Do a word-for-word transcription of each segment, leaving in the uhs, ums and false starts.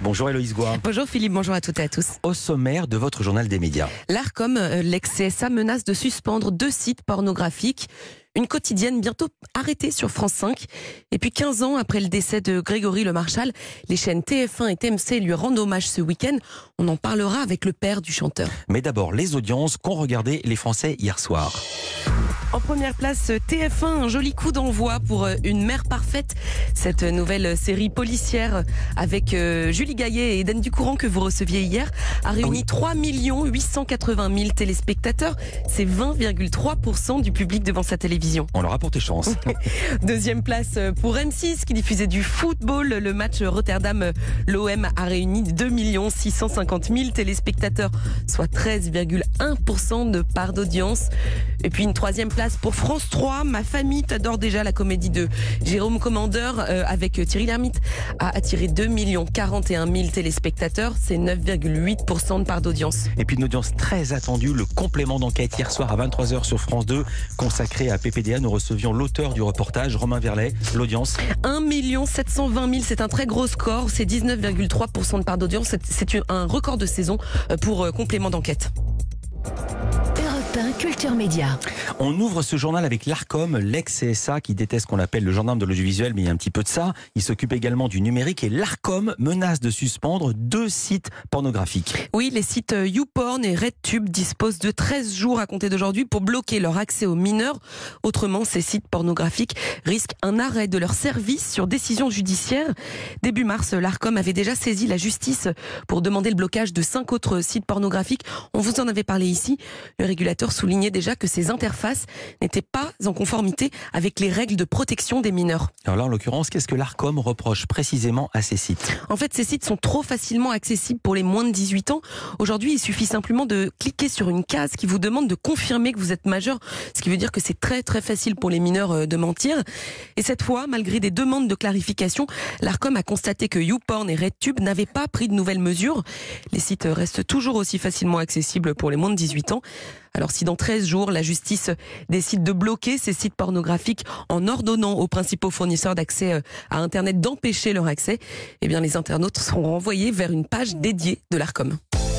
Bonjour Héloïse Goua. Bonjour Philippe, bonjour à toutes et à tous. Au sommaire de votre journal des médias. L'Arcom, l'ex-C S A, menace de suspendre deux sites pornographiques. Une quotidienne bientôt arrêtée sur France cinq. Et puis quinze ans après le décès de Grégory Le Marchal, les chaînes T F un et T M C lui rendent hommage ce week-end. On en parlera avec le père du chanteur. Mais d'abord, les audiences qu'ont regardé les Français hier soir. En première place, T F un, un joli coup d'envoi pour Une mère parfaite. Cette nouvelle série policière avec Julie Gaillet et Eden Ducourant que vous receviez hier a réuni trois millions huit cent quatre-vingt mille téléspectateurs. C'est vingt virgule trois pour cent du public devant sa télévision. On leur a porté chance. Deuxième place pour M six qui diffusait du football. Le match Rotterdam-l'O M a réuni deux millions six cent cinquante mille téléspectateurs, soit treize virgule un pour cent de part d'audience. Et puis une troisième place pour France trois. Ma famille t'adore déjà, la comédie de Jérôme Commandeur euh, avec Thierry Lhermitte a attiré deux millions quarante et un mille téléspectateurs. C'est neuf virgule huit pour cent de part d'audience. Et puis une audience très attendue, le complément d'enquête hier soir à vingt-trois heures sur France deux, consacré à P P D A. Nous recevions l'auteur du reportage, Romain Verlet. L'audience un million sept cent vingt mille, c'est un très gros score. C'est dix-neuf virgule trois pour cent de part d'audience. C'est, c'est un record de saison pour euh, complément d'enquête. Culture Média. On ouvre ce journal avec l'Arcom, l'ex-C S A qui déteste ce qu'on appelle le gendarme de l'audiovisuel, mais il y a un petit peu de ça. Il s'occupe également du numérique et l'Arcom menace de suspendre deux sites pornographiques. Oui, les sites YouPorn et RedTube disposent de treize jours à compter d'aujourd'hui pour bloquer leur accès aux mineurs. Autrement, ces sites pornographiques risquent un arrêt de leur service sur décision judiciaire. Début mars, l'Arcom avait déjà saisi la justice pour demander le blocage de cinq autres sites pornographiques. On vous en avait parlé ici. Le régulateur soulignait déjà que ces interfaces n'étaient pas en conformité avec les règles de protection des mineurs. Alors là, en l'occurrence, qu'est-ce que l'Arcom reproche précisément à ces sites ? En fait, ces sites sont trop facilement accessibles pour les moins de dix-huit ans. Aujourd'hui, il suffit simplement de cliquer sur une case qui vous demande de confirmer que vous êtes majeur, ce qui veut dire que c'est très très facile pour les mineurs de mentir. Et cette fois, malgré des demandes de clarification, l'Arcom a constaté que YouPorn et RedTube n'avaient pas pris de nouvelles mesures. Les sites restent toujours aussi facilement accessibles pour les moins de dix-huit ans. Alors si dans treize jours, la justice décide de bloquer ces sites pornographiques en ordonnant aux principaux fournisseurs d'accès à Internet d'empêcher leur accès, eh bien les internautes seront renvoyés vers une page dédiée de l'Arcom.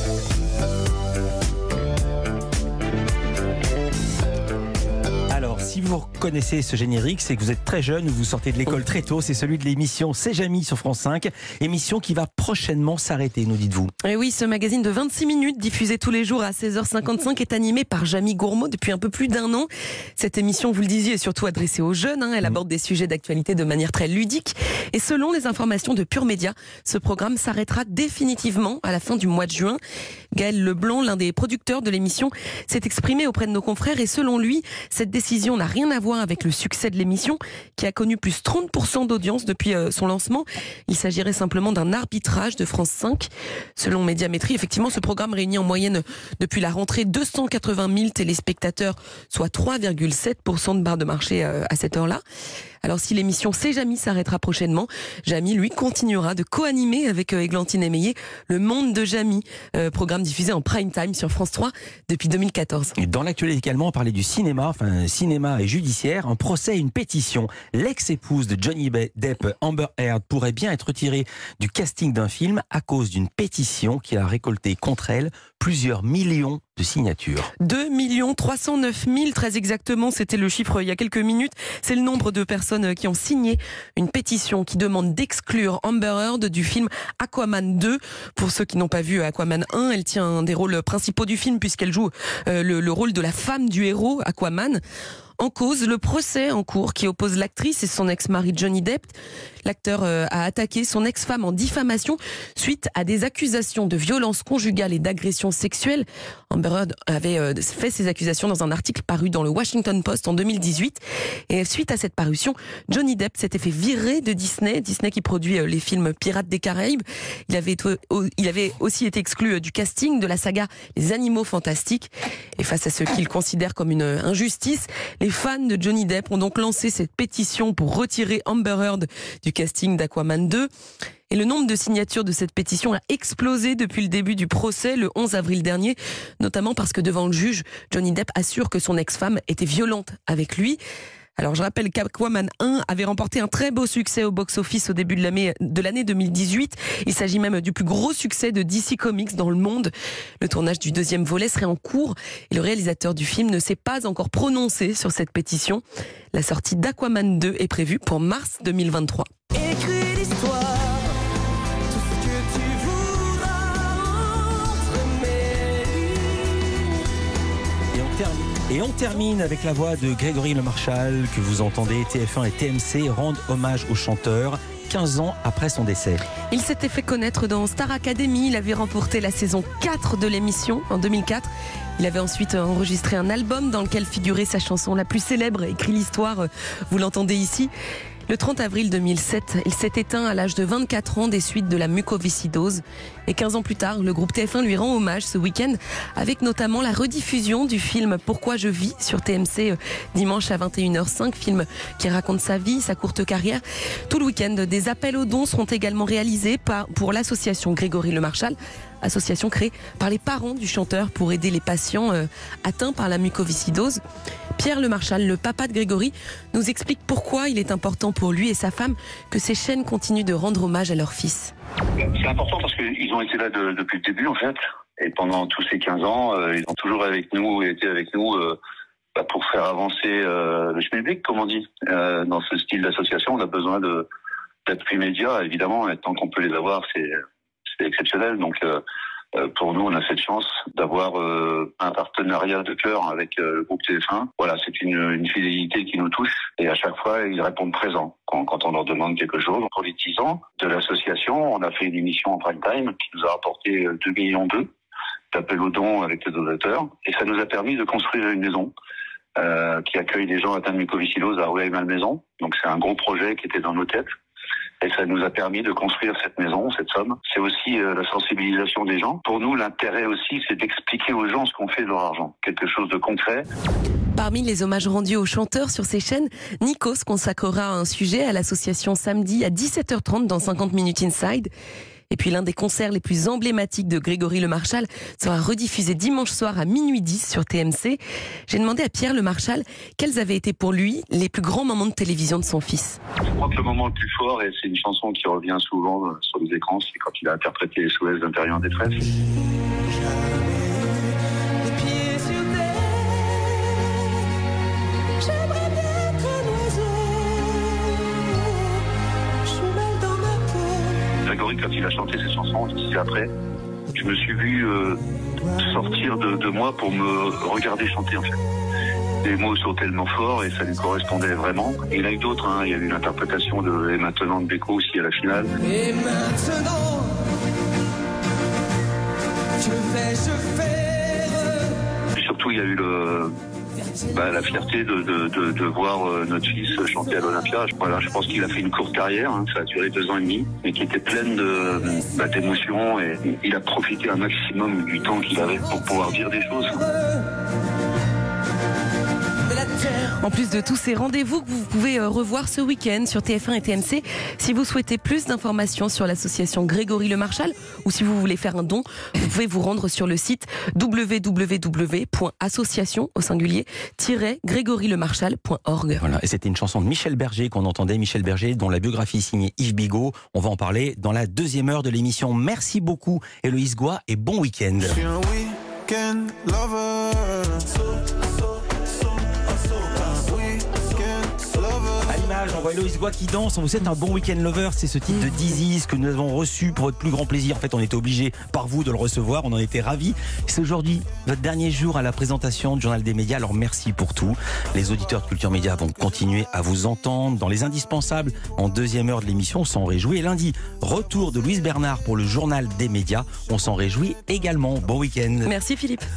Alors, si vous reconnaissez ce générique, c'est que vous êtes très jeune ou vous sortez de l'école très tôt. C'est celui de l'émission C'est Jamy sur France cinq. Émission qui va prochainement s'arrêter, nous dites-vous. Et oui, ce magazine de vingt-six minutes, diffusé tous les jours à seize heures cinquante-cinq, est animé par Jamy Gourmaud depuis un peu plus d'un an. Cette émission, vous le disiez, est surtout adressée aux jeunes. Hein. Elle aborde des sujets d'actualité de manière très ludique. Et selon les informations de Pure Média, ce programme s'arrêtera définitivement à la fin du mois de juin. Gaël Leblanc, l'un des producteurs de l'émission, s'est exprimé auprès de nos confrères. Et selon lui, cette décision n'a rien à voir avec le succès de l'émission, qui a connu plus trente pour cent d'audience depuis son lancement. Il s'agirait simplement d'un arbitrage de France cinq. Selon Médiamétrie, effectivement, ce programme réunit en moyenne depuis la rentrée deux cent quatre-vingt mille téléspectateurs, soit trois virgule sept pour cent de part de marché à cette heure-là. Alors si l'émission C'est Jamy s'arrêtera prochainement, Jamy, lui, continuera de co-animer avec Églantine Émeillé Le Monde de Jamy, euh, programme diffusé en prime time sur France trois depuis deux mille quatorze. Et dans l'actualité également, on parlait du cinéma, enfin cinéma et judiciaire, un procès et une pétition. L'ex-épouse de Johnny Depp, Amber Heard, pourrait bien être retirée du casting d'un film à cause d'une pétition qui a récolté contre elle plusieurs millions de signatures. deux millions trois cent neuf mille, très exactement, c'était le chiffre il y a quelques minutes. C'est le nombre de personnes qui ont signé une pétition qui demande d'exclure Amber Heard du film Aquaman deux. Pour ceux qui n'ont pas vu Aquaman un, elle tient un des rôles principaux du film puisqu'elle joue euh, le, le rôle de la femme du héros, Aquaman. En cause, le procès en cours qui oppose l'actrice et son ex-mari Johnny Depp. L'acteur euh, a attaqué son ex-femme en diffamation suite à des accusations de violence conjugale et d'agression sexuelle. Amber Heard avait euh, fait ces accusations dans un article paru dans le Washington Post en deux mille dix-huit. Et suite à cette parution, Johnny Depp s'était fait virer de Disney, Disney qui produit euh, les films Pirates des Caraïbes. Il avait, il avait aussi été exclu euh, du casting de la saga Les Animaux Fantastiques. Et face à ce qu'il considère comme une injustice, les fans de Johnny Depp ont donc lancé cette pétition pour retirer Amber Heard du casting d'Aquaman deux. Et le nombre de signatures de cette pétition a explosé depuis le début du procès le onze avril dernier, notamment parce que devant le juge, Johnny Depp assure que son ex-femme était violente avec lui. Alors je rappelle qu'Aquaman un avait remporté un très beau succès au box-office au début de l'année, de l'année deux mille dix-huit. Il s'agit même du plus gros succès de D C Comics dans le monde. Le tournage du deuxième volet serait en cours et le réalisateur du film ne s'est pas encore prononcé sur cette pétition. La sortie d'Aquaman deux est prévue pour mars deux mille vingt-trois. Écris l'histoire, tout ce que tu voudras entre mes lignes. Et on termine. Et on termine avec la voix de Grégory Le Marchal que vous entendez. T F un et T M C rendent hommage au chanteur quinze ans après son décès. Il s'était fait connaître dans Star Academy. Il avait remporté la saison quatre de l'émission en deux mille quatre. Il avait ensuite enregistré un album dans lequel figurait sa chanson la plus célèbre, Écrit l'histoire, vous l'entendez ici. Le trente avril deux mille sept, il s'est éteint à l'âge de vingt-quatre ans des suites de la mucoviscidose. Et quinze ans plus tard, le groupe T F un lui rend hommage ce week-end avec notamment la rediffusion du film Pourquoi je vis sur T M C dimanche à vingt et une heures cinq, film qui raconte sa vie, sa courte carrière. Tout le week-end, des appels aux dons seront également réalisés par, pour l'association Grégory Le Marchal, association créée par les parents du chanteur pour aider les patients euh, atteints par la mucoviscidose. Pierre Le Marchal, le papa de Grégory, nous explique pourquoi il est important pour lui et sa femme que ces chaînes continuent de rendre hommage à leur fils. C'est important parce qu'ils ont été là de, depuis le début en fait. Et pendant tous ces quinze ans, euh, ils ont toujours avec nous, été avec nous euh, bah, pour faire avancer euh, le schmilblick, comme on dit. Euh, dans ce style d'association, on a besoin de d'appui média, évidemment. Et tant qu'on peut les avoir, c'est c'est exceptionnel. Donc euh, euh, pour nous, on a cette chance d'avoir euh, un partenariat de cœur avec euh, le groupe T F un. Voilà, c'est une, une fidélité qui nous touche. Et à chaque fois, ils répondent présents quand, quand on leur demande quelque chose. Pour les dix ans de l'association, on a fait une émission en prime time qui nous a rapporté deux millions deux d'appels aux dons avec les donateurs. Et ça nous a permis de construire une maison euh, qui accueille des gens atteints de mucoviscidose à Rueil-Malmaison. Donc c'est un gros projet qui était dans nos têtes. Et ça nous a permis de construire cette maison, cette somme. C'est aussi euh, la sensibilisation des gens. Pour nous, l'intérêt aussi, c'est d'expliquer aux gens ce qu'on fait de leur argent. Quelque chose de concret. Parmi les hommages rendus aux chanteurs sur ces chaînes, Nikos consacrera un sujet à l'association samedi à dix-sept heures trente dans cinquante minutes Inside. Et puis l'un des concerts les plus emblématiques de Grégory Le Marchal sera rediffusé dimanche soir à minuit dix sur T M C. J'ai demandé à Pierre Le Marchal quels avaient été pour lui les plus grands moments de télévision de son fils. Je crois que le moment le plus fort, et c'est une chanson qui revient souvent sur les écrans, c'est quand il a interprété S O S d'Intérieur en détresse. Grégory, quand il a chanté ses chansons, ici après, je me suis vu euh, sortir de, de moi pour me regarder chanter en fait. Les mots sont tellement forts et ça lui correspondait vraiment. Il y en a eu d'autres, hein. Il y a eu l'interprétation de Et maintenant de Beko aussi à la finale. Et maintenant, que vais-je faire? Et surtout, il y a eu le... Bah, la fierté de, de, de, de voir euh, notre fils chanter à l'Olympia. Voilà, je pense qu'il a fait une courte carrière, hein, ça a duré deux ans et demi, mais qui était pleine de, bah, d'émotions et il a profité un maximum du temps qu'il avait pour pouvoir dire des choses. En plus de tous ces rendez-vous que vous pouvez revoir ce week-end sur T F un et T M C, si vous souhaitez plus d'informations sur l'association Grégory Le Marchal ou si vous voulez faire un don, vous pouvez vous rendre sur le site w w w point association au singulier grégory le marchal point org. Voilà, et c'était une chanson de Michel Berger qu'on entendait, Michel Berger dont la biographie est signée Yves Bigot. On va en parler dans la deuxième heure de l'émission. Merci beaucoup Héloïse Goua et bon week-end. Je suis un week-end lover. On voit Héloïse Goua qui danse. On vous souhaite un bon week-end lover. C'est ce titre de Dizzy que nous avons reçu pour votre plus grand plaisir. En fait, on était obligé par vous de le recevoir. On en était ravis. C'est aujourd'hui votre dernier jour à la présentation du Journal des Médias. Alors merci pour tout. Les auditeurs de Culture Média vont continuer à vous entendre dans les indispensables en deuxième heure de l'émission. On s'en réjouit. Et lundi, retour de Louise Bernard pour le Journal des Médias. On s'en réjouit également. Bon week-end. Merci Philippe.